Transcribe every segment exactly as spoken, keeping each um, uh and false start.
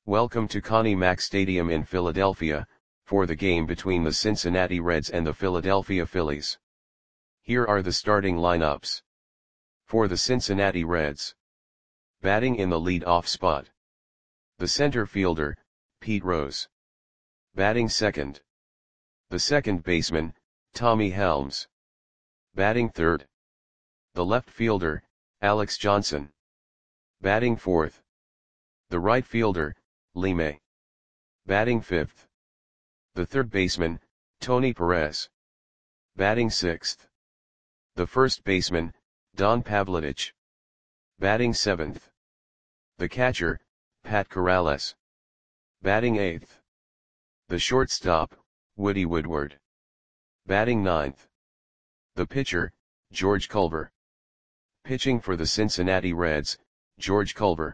Welcome to Connie Mack Stadium in Philadelphia, for the game between the Cincinnati Reds and the Philadelphia Phillies. Here are the starting lineups. For the Cincinnati Reds. Batting in the lead-off spot. The center fielder, Pete Rose. Batting second. The second baseman, Tommy Helms. Batting third. The left fielder, Alex Johnson. Batting fourth. The right fielder, Lee May. Batting fifth. The third baseman, Tony Perez. Batting sixth. The first baseman, Don Pavlidich. Batting seventh. The catcher, Pat Corrales. Batting eighth. The shortstop, Woody Woodward. Batting ninth. The pitcher, George Culver. Pitching for the Cincinnati Reds, George Culver.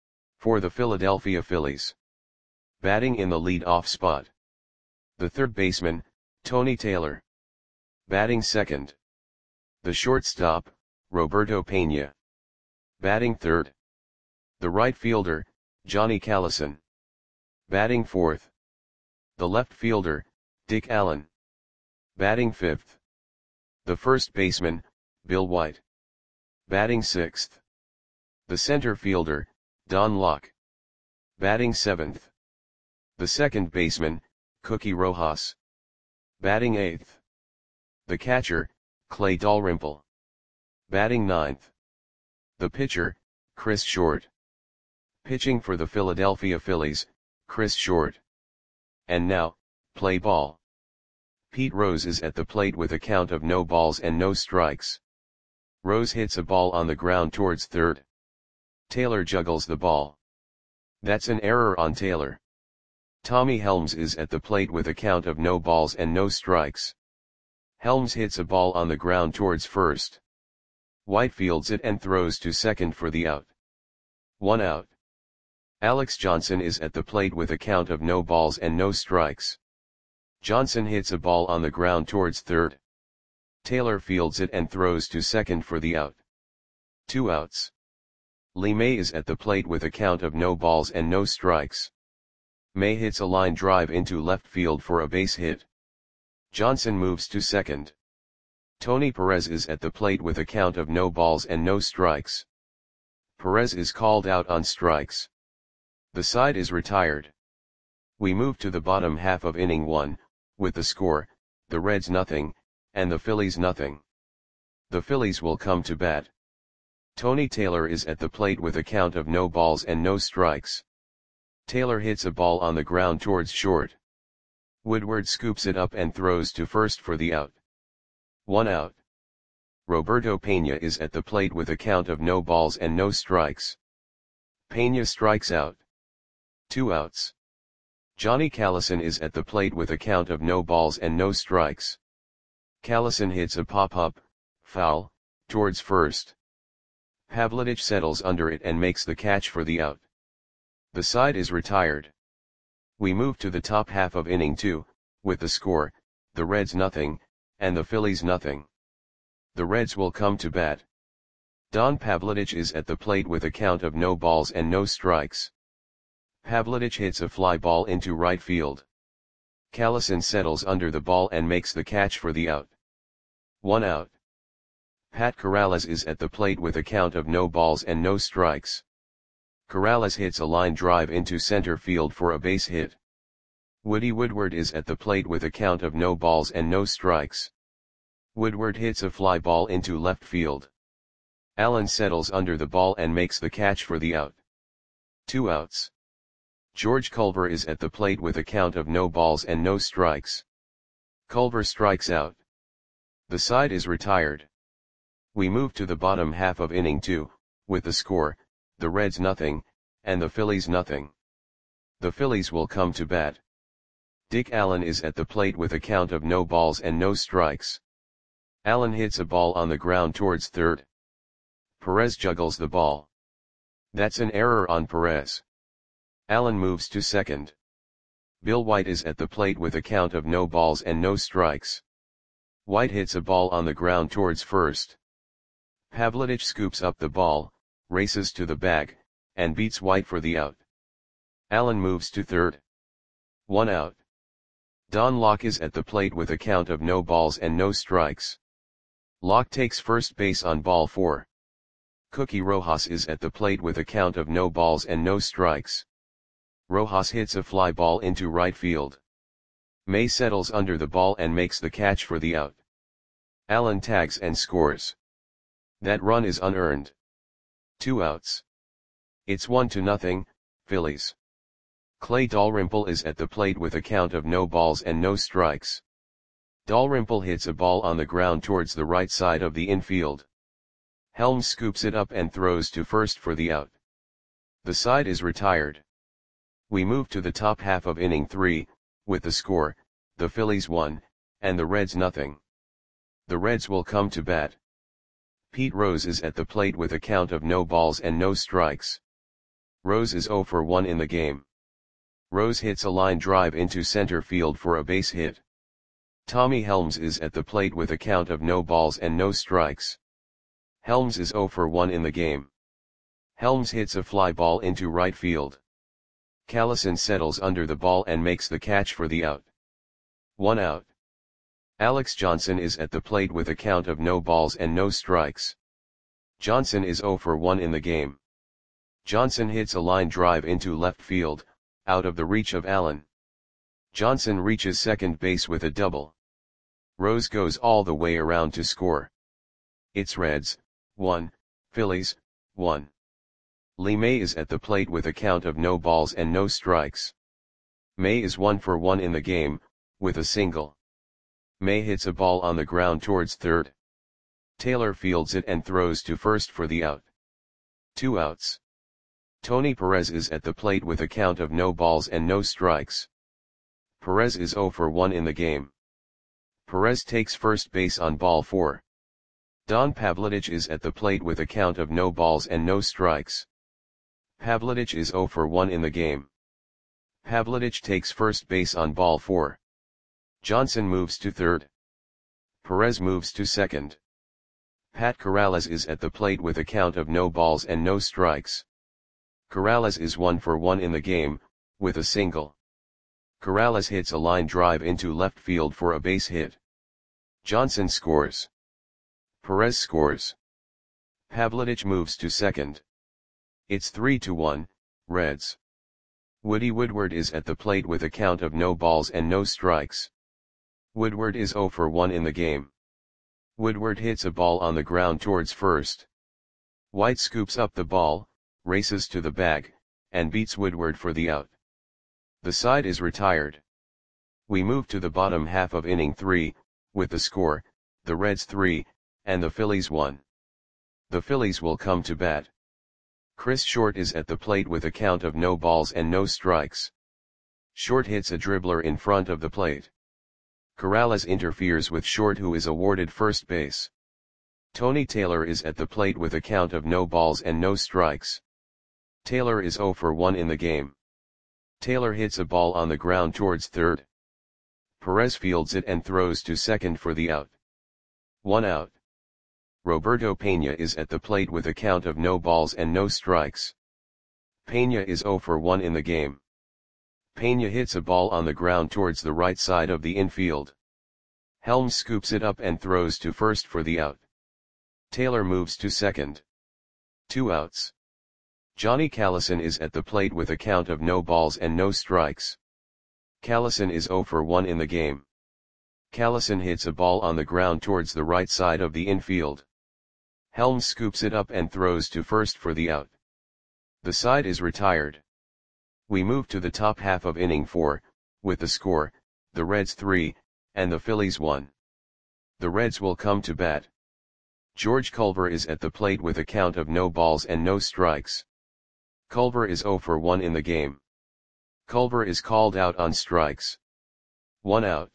For the Philadelphia Phillies. Batting in the lead-off spot. The third baseman, Tony Taylor. Batting second. The shortstop, Roberto Pena. Batting third. The right fielder, Johnny Callison. Batting fourth. The left fielder, Dick Allen. Batting fifth. The first baseman, Bill White. Batting sixth. The center fielder, Don Locke. Batting seventh. The second baseman, Cookie Rojas. Batting eighth. The catcher, Clay Dalrymple. Batting ninth. The pitcher, Chris Short. Pitching for the Philadelphia Phillies, Chris Short. And now, play ball. Pete Rose is at the plate with a count of no balls and no strikes. Rose hits a ball on the ground towards third. Taylor juggles the ball. That's an error on Taylor. Tommy Helms is at the plate with a count of no balls and no strikes. Helms hits a ball on the ground towards first. White fields it and throws to second for the out. One out. Alex Johnson is at the plate with a count of no balls and no strikes. Johnson hits a ball on the ground towards third. Taylor fields it and throws to second for the out. Two outs. Lee May is at the plate with a count of no balls and no strikes. May hits a line drive into left field for a base hit. Johnson moves to second. Tony Perez is at the plate with a count of no balls and no strikes. Perez is called out on strikes. The side is retired. We move to the bottom half of inning one, with the score, the Reds nothing, and the Phillies nothing. The Phillies will come to bat. Tony Taylor is at the plate with a count of no balls and no strikes. Taylor hits a ball on the ground towards short. Woodward scoops it up and throws to first for the out. One out. Roberto Pena is at the plate with a count of no balls and no strikes. Pena strikes out. Two outs. Johnny Callison is at the plate with a count of no balls and no strikes. Callison hits a pop-up, foul, towards first. Pavlidich settles under it and makes the catch for the out. The side is retired. We move to the top half of inning two, with the score, the Reds nothing, and the Phillies nothing. The Reds will come to bat. Don Pavlidich is at the plate with a count of no balls and no strikes. Pavlidich hits a fly ball into right field. Callison settles under the ball and makes the catch for the out. One out. Pat Corrales is at the plate with a count of no balls and no strikes. Corrales hits a line drive into center field for a base hit. Woody Woodward is at the plate with a count of no balls and no strikes. Woodward hits a fly ball into left field. Allen settles under the ball and makes the catch for the out. Two outs. George Culver is at the plate with a count of no balls and no strikes. Culver strikes out. The side is retired. We move to the bottom half of inning two, with the score, the Reds nothing, and the Phillies nothing. The Phillies will come to bat. Dick Allen is at the plate with a count of no balls and no strikes. Allen hits a ball on the ground towards third. Perez juggles the ball. That's an error on Perez. Allen moves to second. Bill White is at the plate with a count of no balls and no strikes. White hits a ball on the ground towards first. Pavlidich scoops up the ball, races to the bag, and beats White for the out. Allen moves to third. One out. Don Locke is at the plate with a count of no balls and no strikes. Locke takes first base on ball four. Cookie Rojas is at the plate with a count of no balls and no strikes. Rojas hits a fly ball into right field. May settles under the ball and makes the catch for the out. Allen tags and scores. That run is unearned. Two outs. It's one to nothing, Phillies. Clay Dalrymple is at the plate with a count of no balls and no strikes. Dalrymple hits a ball on the ground towards the right side of the infield. Helms scoops it up and throws to first for the out. The side is retired. We move to the top half of inning three, with the score, the Phillies one, and the Reds nothing. The Reds will come to bat. Pete Rose is at the plate with a count of no balls and no strikes. Rose is oh for one in the game. Rose hits a line drive into center field for a base hit. Tommy Helms is at the plate with a count of no balls and no strikes. Helms is oh for one in the game. Helms hits a fly ball into right field. Callison settles under the ball and makes the catch for the out. One out. Alex Johnson is at the plate with a count of no balls and no strikes. Johnson is oh for one in the game. Johnson hits a line drive into left field, out of the reach of Allen. Johnson reaches second base with a double. Rose goes all the way around to score. It's Reds, one, Phillies, one. Lee May is at the plate with a count of no balls and no strikes. May is one for one in the game, with a single. May hits a ball on the ground towards third. Taylor fields it and throws to first for the out. Two outs. Tony Perez is at the plate with a count of no balls and no strikes. Perez is oh for one in the game. Perez takes first base on ball four. Don Pavlidich is at the plate with a count of no balls and no strikes. Pavlidich is oh for one in the game. Pavlidich takes first base on ball four. Johnson moves to third. Perez moves to second. Pat Corrales is at the plate with a count of no balls and no strikes. Corrales is one for one in the game, with a single. Corrales hits a line drive into left field for a base hit. Johnson scores. Perez scores. Pavlidich moves to second. It's three to one, Reds. Woody Woodward is at the plate with a count of no balls and no strikes. Woodward is oh for one in the game. Woodward hits a ball on the ground towards first. White scoops up the ball, races to the bag, and beats Woodward for the out. The side is retired. We move to the bottom half of inning three, with the score, the Reds three, and the Phillies one. The Phillies will come to bat. Chris Short is at the plate with a count of no balls and no strikes. Short hits a dribbler in front of the plate. Corrales interferes with Short, who is awarded first base. Tony Taylor is at the plate with a count of no balls and no strikes. Taylor is oh for one in the game. Taylor hits a ball on the ground towards third. Perez fields it and throws to second for the out. One out. Roberto Pena is at the plate with a count of no balls and no strikes. Pena is oh for one in the game. Pena hits a ball on the ground towards the right side of the infield. Helms scoops it up and throws to first for the out. Taylor moves to second. Two outs. Johnny Callison is at the plate with a count of no balls and no strikes. Callison is oh for one in the game. Callison hits a ball on the ground towards the right side of the infield. Helms scoops it up and throws to first for the out. The side is retired. We move to the top half of inning four, with the score, the Reds three, and the Phillies one. The Reds will come to bat. George Culver is at the plate with a count of no balls and no strikes. Culver is oh for one in the game. Culver is called out on strikes. One out.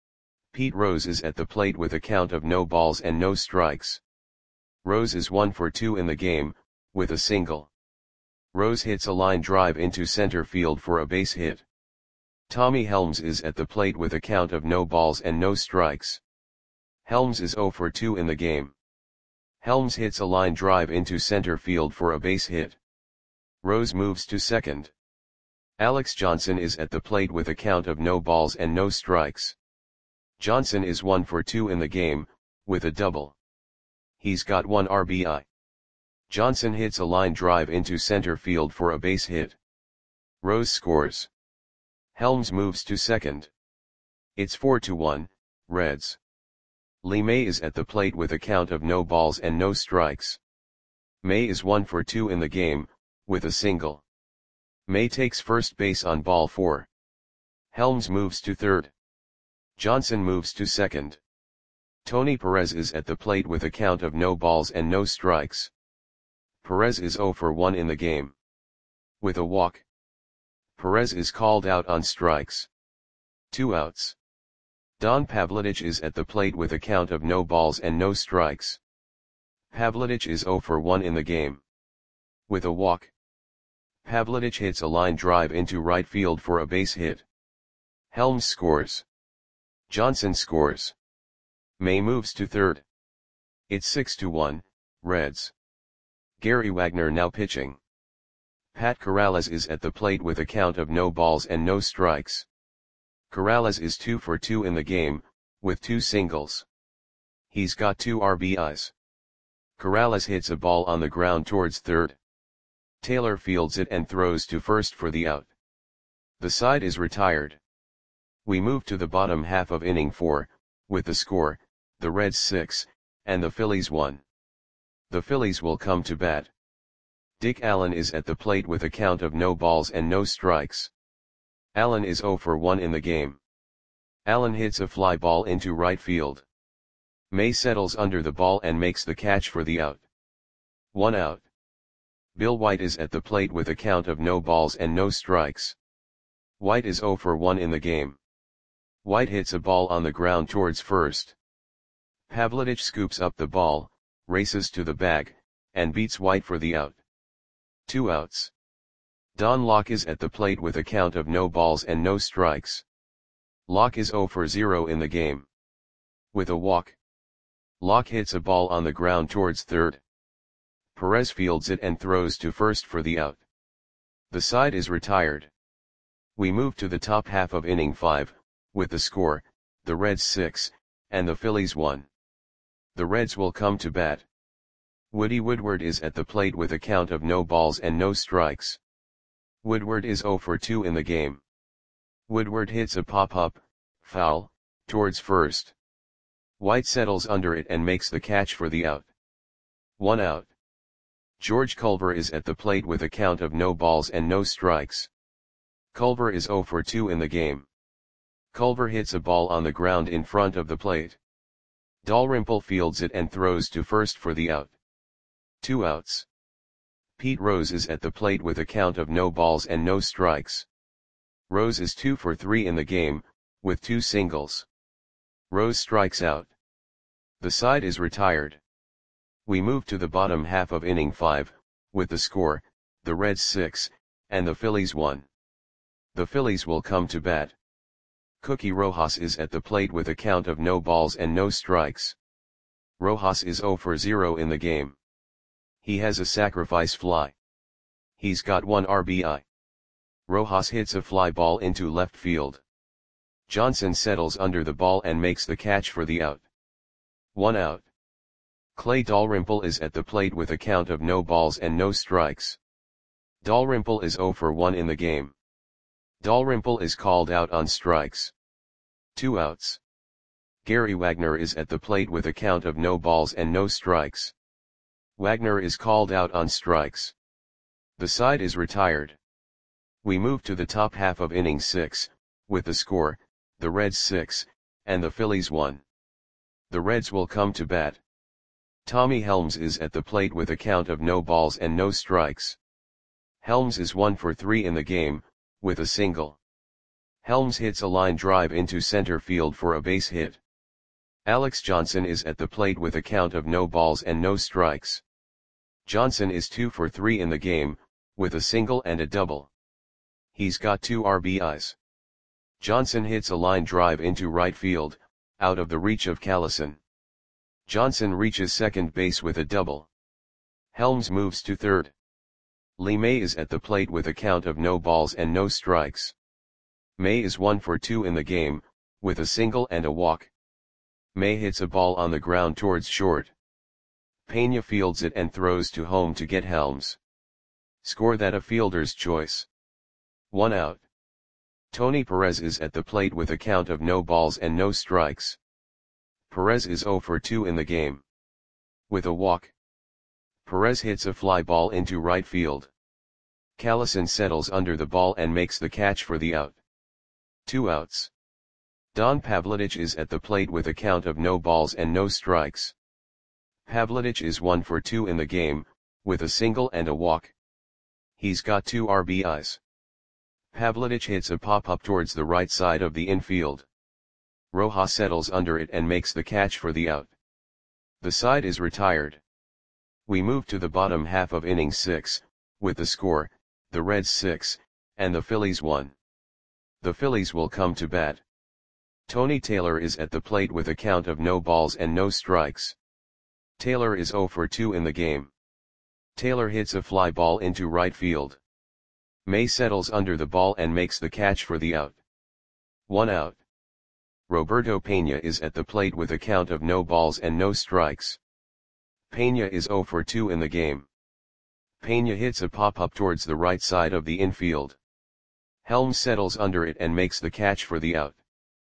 Pete Rose is at the plate with a count of no balls and no strikes. Rose is one for two in the game, with a single. Rose hits a line drive into center field for a base hit. Tommy Helms is at the plate with a count of no balls and no strikes. Helms is oh for two in the game. Helms hits a line drive into center field for a base hit. Rose moves to second. Alex Johnson is at the plate with a count of no balls and no strikes. Johnson is one for two in the game, with a double. He's got one R B I. Johnson hits a line drive into center field for a base hit. Rose scores. Helms moves to second. It's four to one, Reds. Lee May is at the plate with a count of no balls and no strikes. May is one for two in the game, with a single. May takes first base on ball four. Helms moves to third. Johnson moves to second. Tony Perez is at the plate with a count of no balls and no strikes. Perez is zero for one in the game. With a walk. Perez is called out on strikes. Two outs. Don Pavlidich is at the plate with a count of no balls and no strikes. Pavlidich is zero for one in the game. With a walk. Pavlidich hits a line drive into right field for a base hit. Helms scores. Johnson scores. May moves to third. It's six to one, Reds. Gary Wagner now pitching. Pat Corrales is at the plate with a count of no balls and no strikes. Corrales is two for two in the game, with two singles. He's got two R B Is. Corrales hits a ball on the ground towards third. Taylor fields it and throws to first for the out. The side is retired. We move to the bottom half of inning four, with the score, the Reds six, and the Phillies one. The Phillies will come to bat. Dick Allen is at the plate with a count of no balls and no strikes. Allen is zero for one in the game. Allen hits a fly ball into right field. May settles under the ball and makes the catch for the out. One out. Bill White is at the plate with a count of no balls and no strikes. White is zero for one in the game. White hits a ball on the ground towards first. Pavlidich scoops up the ball, races to the bag, and beats White for the out. Two outs. Don Locke is at the plate with a count of no balls and no strikes. Locke is zero for zero in the game. With a walk. Locke hits a ball on the ground towards third. Perez fields it and throws to first for the out. The side is retired. We move to the top half of inning five, with the score, the Reds six, and the Phillies one. The Reds will come to bat. Woody Woodward is at the plate with a count of no balls and no strikes. Woodward is zero for two in the game. Woodward hits a pop-up, foul, towards first. White settles under it and makes the catch for the out. One out. George Culver is at the plate with a count of no balls and no strikes. Culver is zero for two in the game. Culver hits a ball on the ground in front of the plate. Dalrymple fields it and throws to first for the out. Two outs. Pete Rose is at the plate with a count of no balls and no strikes. Rose is two for three in the game, with two singles. Rose strikes out. The side is retired. We move to the bottom half of inning five, with the score, the Reds six, and the Phillies one. The Phillies will come to bat. Cookie Rojas is at the plate with a count of no balls and no strikes. Rojas is zero for zero in the game. He has a sacrifice fly. He's got one R B I. Rojas hits a fly ball into left field. Johnson settles under the ball and makes the catch for the out. One out. Clay Dalrymple is at the plate with a count of no balls and no strikes. Dalrymple is zero for one in the game. Dalrymple is called out on strikes. Two outs. Gary Wagner is at the plate with a count of no balls and no strikes. Wagner is called out on strikes. The side is retired. We move to the top half of inning six, with the score, the Reds six, and the Phillies one. The Reds will come to bat. Tommy Helms is at the plate with a count of no balls and no strikes. Helms is one for three in the game, with a single. Helms hits a line drive into center field for a base hit. Alex Johnson is at the plate with a count of no balls and no strikes. Johnson is two for three in the game, with a single and a double. He's got two R B Is. Johnson hits a line drive into right field, out of the reach of Callison. Johnson reaches second base with a double. Helms moves to third. Lee May is at the plate with a count of no balls and no strikes. May is one for two in the game, with a single and a walk. May hits a ball on the ground towards short. Pena fields it and throws to home to get Helms. Score that a fielder's choice. One out. Tony Perez is at the plate with a count of no balls and no strikes. Perez is zero for two in the game. With a walk. Perez hits a fly ball into right field. Callison settles under the ball and makes the catch for the out. Two outs. Don Pavlidich is at the plate with a count of no balls and no strikes. Pavlidich is one for two in the game, with a single and a walk. He's got two R B Is. Pavlidich hits a pop-up towards the right side of the infield. Rojas settles under it and makes the catch for the out. The side is retired. We move to the bottom half of inning six, with the score, the Reds six, and the Phillies one. The Phillies will come to bat. Tony Taylor is at the plate with a count of no balls and no strikes. Taylor is zero for two in the game. Taylor hits a fly ball into right field. May settles under the ball and makes the catch for the out. One out. Roberto Pena is at the plate with a count of no balls and no strikes. Pena is zero for two in the game. Pena hits a pop-up towards the right side of the infield. Helms settles under it and makes the catch for the out.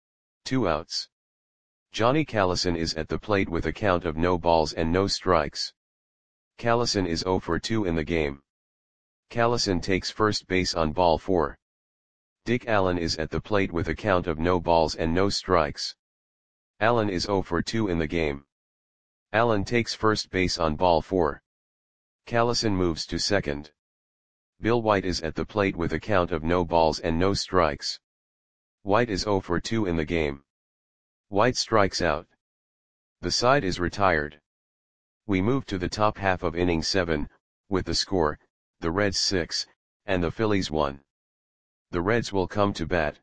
Two outs. Johnny Callison is at the plate with a count of no balls and no strikes. Callison is zero for two in the game. Callison takes first base on ball four. Dick Allen is at the plate with a count of no balls and no strikes. Allen is zero for two in the game. Allen takes first base on ball four. Callison moves to second. Bill White is at the plate with a count of no balls and no strikes. White is zero for two in the game. White strikes out. The side is retired. We move to the top half of inning seven, with the score, the Reds six, and the Phillies one. The Reds will come to bat.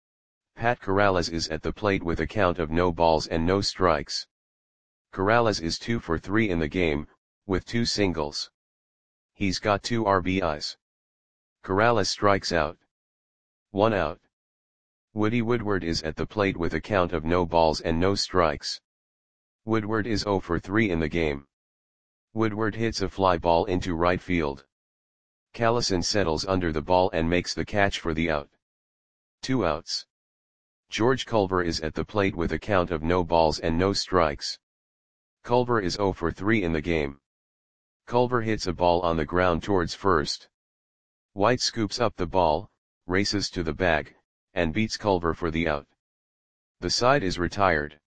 Pat Corrales is at the plate with a count of no balls and no strikes. Corrales is two for three in the game, with two singles. He's got two R B Is. Corrales strikes out. One out. Woody Woodward is at the plate with a count of no balls and no strikes. Woodward is zero for three in the game. Woodward hits a fly ball into right field. Callison settles under the ball and makes the catch for the out. Two outs. George Culver is at the plate with a count of no balls and no strikes. Culver is zero for three in the game. Culver hits a ball on the ground towards first. White scoops up the ball, races to the bag, and beats Culver for the out. The side is retired.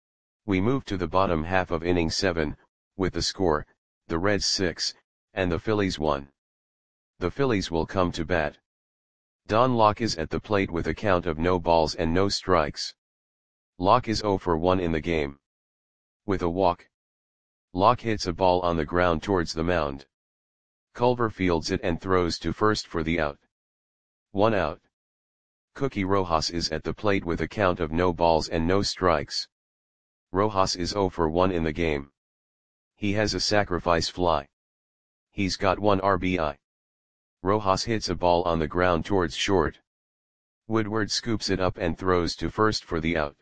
We move to the bottom half of inning seven, with the score, the Reds six, and the Phillies one. The Phillies will come to bat. Don Locke is at the plate with a count of no balls and no strikes. Locke is zero for one in the game. With a walk. Locke hits a ball on the ground towards the mound. Culver fields it and throws to first for the out. One out. Cookie Rojas is at the plate with a count of no balls and no strikes. Rojas is zero for one in the game. He has a sacrifice fly. He's got one R B I. Rojas hits a ball on the ground towards short. Woodward scoops it up and throws to first for the out.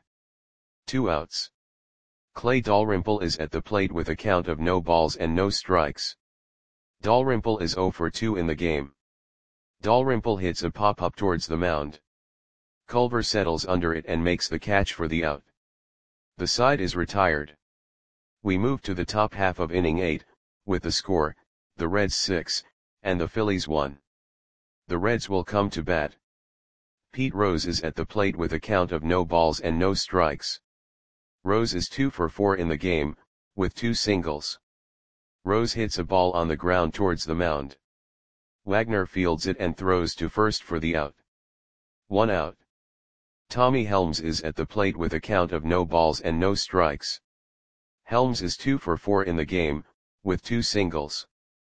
Two outs. Clay Dalrymple is at the plate with a count of no balls and no strikes. Dalrymple is zero for two in the game. Dalrymple hits a pop-up towards the mound. Culver settles under it and makes the catch for the out. The side is retired. We move to the top half of inning eight, with the score, the Reds six, and the Phillies one. The Reds will come to bat. Pete Rose is at the plate with a count of no balls and no strikes. Rose is two for four in the game, with two singles. Rose hits a ball on the ground towards the mound. Wagner fields it and throws to first for the out. One out. Tommy Helms is at the plate with a count of no balls and no strikes. Helms is two for four in the game, with two singles.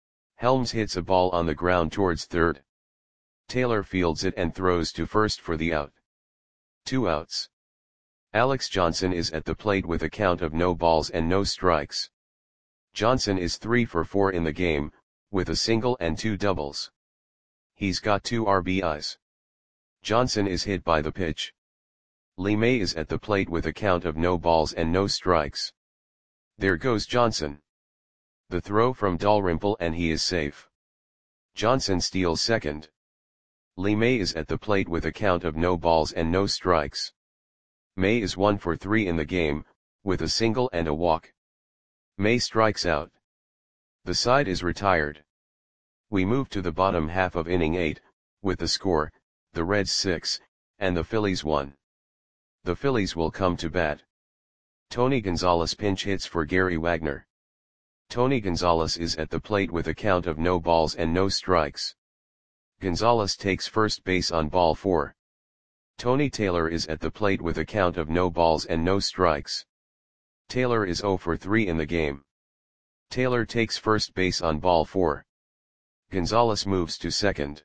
Helms hits a ball on the ground towards third. Taylor fields it and throws to first for the out. Two outs. Alex Johnson is at the plate with a count of no balls and no strikes. Johnson is three for four in the game, with a single and two doubles. He's got two R B Is. Johnson is hit by the pitch. Lee May is at the plate with a count of no balls and no strikes. There goes Johnson. The throw from Dalrymple and he is safe. Johnson steals second. Lee May is at the plate with a count of no balls and no strikes. May is one for three in the game, with a single and a walk. May strikes out. The side is retired. We move to the bottom half of inning eight, with the score, the Reds six, and the Phillies one. The Phillies will come to bat. Tony Gonzalez pinch hits for Gary Wagner. Tony Gonzalez is at the plate with a count of no balls and no strikes. Gonzalez takes first base on ball four. Tony Taylor is at the plate with a count of no balls and no strikes. Taylor is zero for three in the game. Taylor takes first base on ball four. Gonzalez moves to second.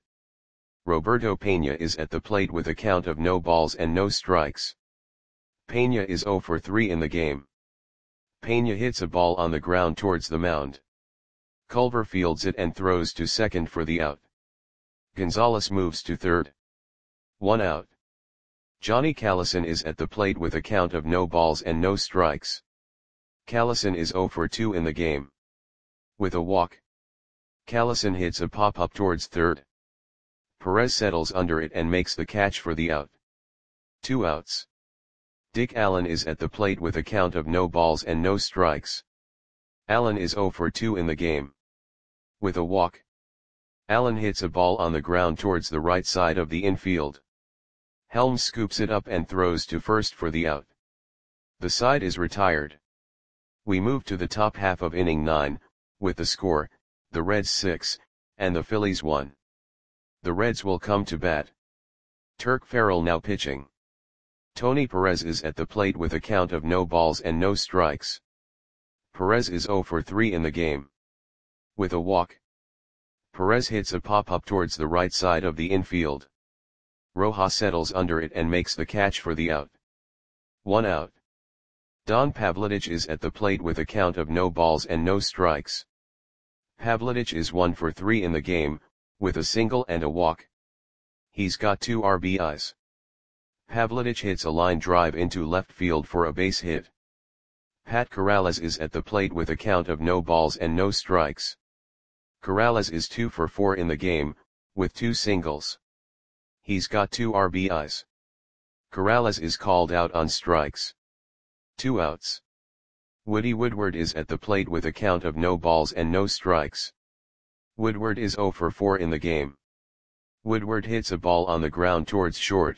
Roberto Pena is at the plate with a count of no balls and no strikes. Pena is zero for three in the game. Pena hits a ball on the ground towards the mound. Culver fields it and throws to second for the out. Gonzalez moves to third. One out. Johnny Callison is at the plate with a count of no balls and no strikes. Callison is zero for two in the game. With a walk. Callison hits a pop-up towards third. Perez settles under it and makes the catch for the out. Two outs. Dick Allen is at the plate with a count of no balls and no strikes. Allen is zero for two in the game. With a walk. Allen hits a ball on the ground towards the right side of the infield. Helms scoops it up and throws to first for the out. The side is retired. We move to the top half of inning nine, with the score, the Reds six, and the Phillies one. The Reds will come to bat. Turk Farrell now pitching. Tony Perez is at the plate with a count of no balls and no strikes. Perez is zero for three in the game. With a walk. Perez hits a pop-up towards the right side of the infield. Rojas settles under it and makes the catch for the out. One out. Don Pavlidich is at the plate with a count of no balls and no strikes. Pavlidich is one for three in the game, with a single and a walk. He's got two R B Is. Pavlidich hits a line drive into left field for a base hit. Pat Corrales is at the plate with a count of no balls and no strikes. Corrales is two for four in the game, with two singles. He's got two R B Is. Corrales is called out on strikes. Two outs. Woody Woodward is at the plate with a count of no balls and no strikes. Woodward is zero for four in the game. Woodward hits a ball on the ground towards short.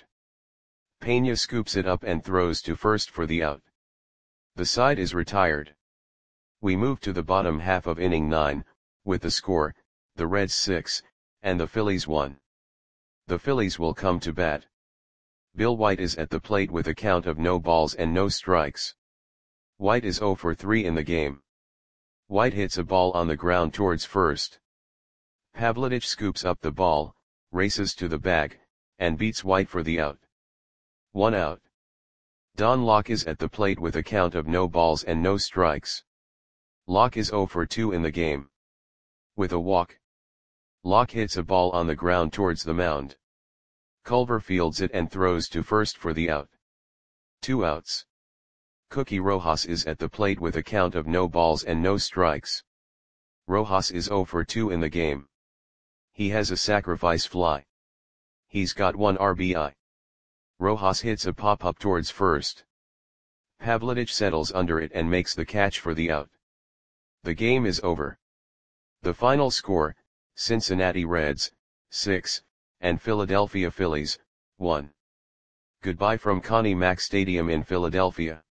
Pena scoops it up and throws to first for the out. The side is retired. We move to the bottom half of inning nine, with the score, the Reds six, and the Phillies one. The Phillies will come to bat. Bill White is at the plate with a count of no balls and no strikes. White is zero for three in the game. White hits a ball on the ground towards first. Pavlidich scoops up the ball, races to the bag, and beats White for the out. One out. Don Locke is at the plate with a count of no balls and no strikes. Locke is zero for two in the game. With a walk. Locke hits a ball on the ground towards the mound. Culver fields it and throws to first for the out. Two outs. Cookie Rojas is at the plate with a count of no balls and no strikes. Rojas is zero for two in the game. He has a sacrifice fly. He's got one R B I. Rojas hits a pop-up towards first. Pavlidich settles under it and makes the catch for the out. The game is over. The final score, Cincinnati Reds, six, and Philadelphia Phillies, one. Goodbye from Connie Mack Stadium in Philadelphia.